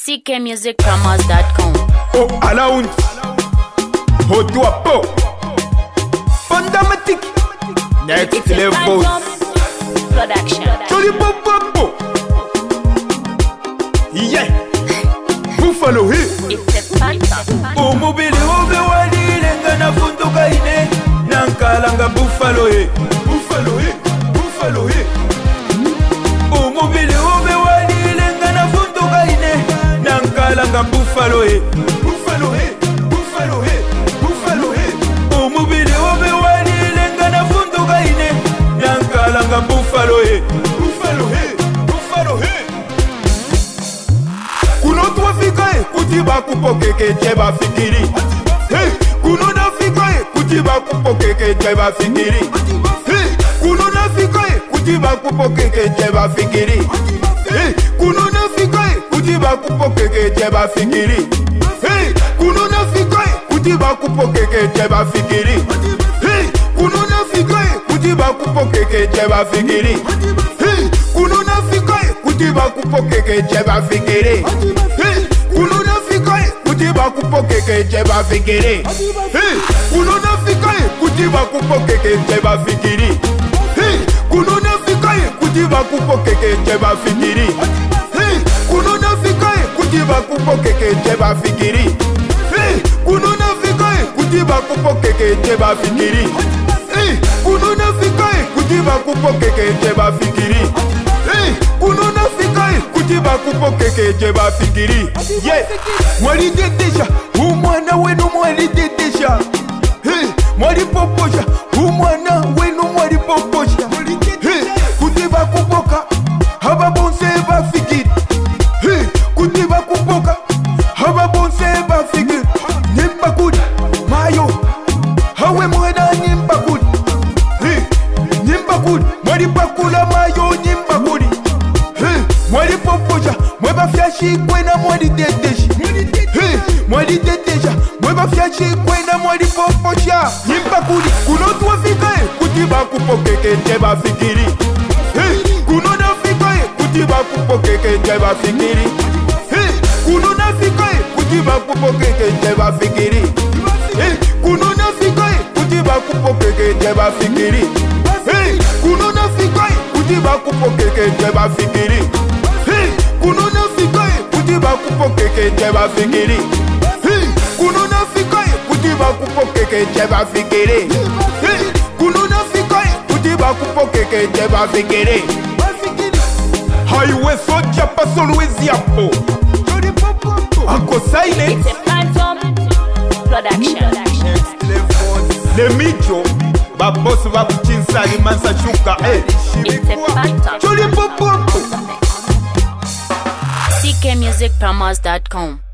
ckmusicpromos.com. Oh, à la honte. Oh, toi, po. Fondamatique. Next level. Production. Jolly po, po, po. Yeah. Buffalo hit. It's a phantom. Oh, mobile, obe wali, lenga na fundo kaine. Nankalanga buffalo hit. Buffalo hit. Buffalo hit. Oh, mobile, obe wali, lenga na fundo kaine. Nankalanga buffalo hit. Buffalo hit. Buffalo hit. Buffalo hit. Oh, mobile, obe wali, lenga na fundo kaine. Nankalanga buffalo hit. Buffalo hit. Buffalo hit. Kuno tuwafika kutiba kupokeke jeba fikiri. Hey, kuno nafika kutiba kupokeke jeba fikiri. Hey, kuno nafika kutiba kupokeke jeba fikiri. Hey, kuno nafika kutiba kupokeke jeba fikiri. Hey, kuno nafika kutiba kupokeke jeba fikiri. Hey, kuno nafika kutiba kupokeke jeba fikiri. Hey, kuno nafika kutiba kupokeke jeba fikiri. Hey, kuno nafika kutiba kupokeke jeba fikiri. Hey, kuno nafika kutiba kupokeke jeba fikiri. Hey, kuno nafika kutiba kupokeke jeba fikiri. Hey, kuno nafika kutiba kupokeke jeba fikiri. Hey, kuno nafika kutiba kupokeke jeba fikiri. Hey, kuno nafika kutiba kupokeke jeba fikiri. Hey, kuno nafika kutiba kupokeke jeba fikiri. Yeah, mwali dedesha, umwana wenu mwali dedesha. Hey, mwali poposha, umwana wenu mwali poposha. Hey, kutiba kupoka, haba bonse ba fikiri. Hey, kutiba kupoka, haba bonse ba fikiri. Nyimba kudi, mayo, hawe mwena nyimba kudi. Hey, nyimba kudi, mwali pakula mayo nyimba kudi. Hey, mwali poposha, mweba fyashi kwena mwali dedeshi. Hey, mwali dedesha, mweba fyashi kwena mwali poposha. Nyimba kudi, kuno tuwafika kutiba kupokeke jeba fikiri. Hey, kuno nafika kutiba kupokeke jeba fikiri. Hey, kuno nafika kutiba kupokeke jeba fikiri. Hey, kuno nafika kutiba kupokeke jeba fikiri. Hey, kuno nafika kutiba kupokeke jeba fikiri. Hey, kuno nafika kutiba kupokeke jeba fikiri. Hey, kuno nafika kutiba kupokeke jeba fikiri. Hey, kuno nafika kutiba kupokeke jeba fikiri. Highway soja paso Louisiana. Uncle Silent. It's a phantom. Production. Le mijo babosi bakuchinsa limansa shuka. It's a phantom. Jolly popo. ckmusicpromos.com.